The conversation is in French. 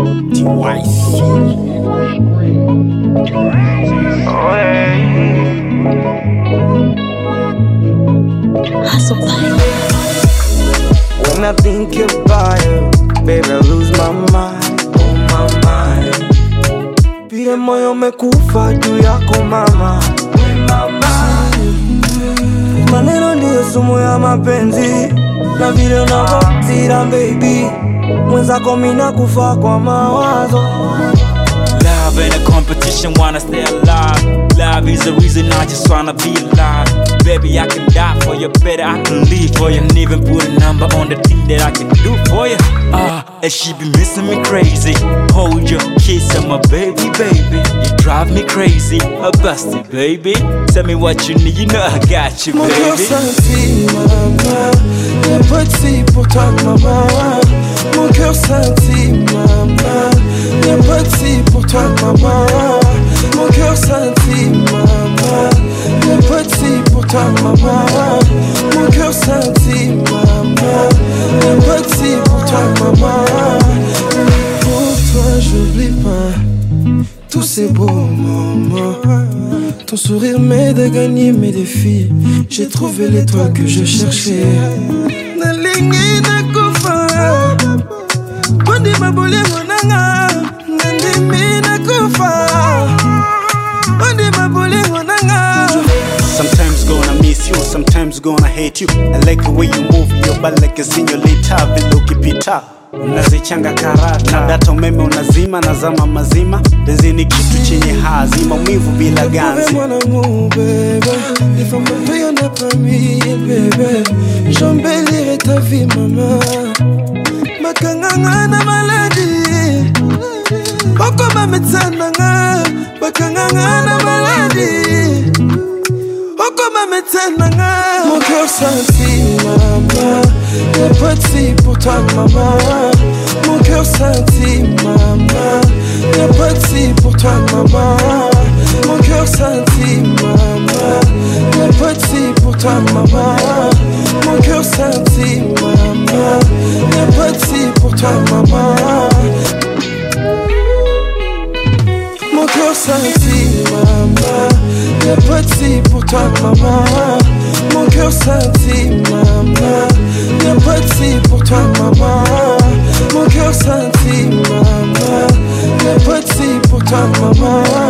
When I think about you, baby, I lose my mind, oh my mind. Pile moyo umekufa juu yako mama, we mama. Maneno ndiyo sumu ya mapenzi, na vile unavyotira baby, mwenzako mimi nakufa kwa mawazo. Love ain't a competition, wanna stay alive. Love is the reason I just wanna be alive. Baby, I can die for you, better I can live for you. And even put a number on the thing that I can do for you. And she be missing me crazy. Hold your kiss on my baby, baby. You drive me crazy, a busty baby. Tell me what you need, you know I got you, baby. Mon cœur scintille, maman. Y'a pas de si pour toi, maman. Mon cœur scintille, maman. Y'a pas de si pour toi, maman. Mon cœur scintille, maman. Y'a pas de si pour toi, maman. Mon cœur scintille, maman. Y'a pas de si pour toi, maman. Pour toi, j'oublie pas tous ces beaux moments. Ton sourire m'aide à gagner mes défis. J'ai trouvé l'étoile que je cherchais. Nalingi nakufa, Bondi mabole monanga. Nandimi nakufa, Bondi mabole monanga. Sometimes gonna miss you, sometimes gonna hate you. I like the way you move your body like a señorita, vile ukipita unazichanga karata na data umeme unazima na zama mazima. Penzi ni kitu chenye hazi, maumivu bila ganzi. Mon amour, bébé, les femmes me y'en a pas mille, bébé. J'embellirai ta vie, maman. Makanganga na maladie, oko ma médecin nanga. Makanganga na maladie, oko ma médecin nanga. Mon cœur scintille, maman. Y'a pas de si pour toi, maman. Mon cœur scintille, maman. Y'a pas de si pour toi, maman. Mon cœur scintille, maman. Y'a pas de si pour toi, maman. Mon cœur scintille, maman. Y'a pas de si pour toi, maman. Mon cœur scintille, maman. Y'a pas de si pour toi, maman. Mon cœur scintille, maman. Y'a pas de si pour toi, maman. Mon cœur scintille, maman. Y'a pas de si pour toi, maman.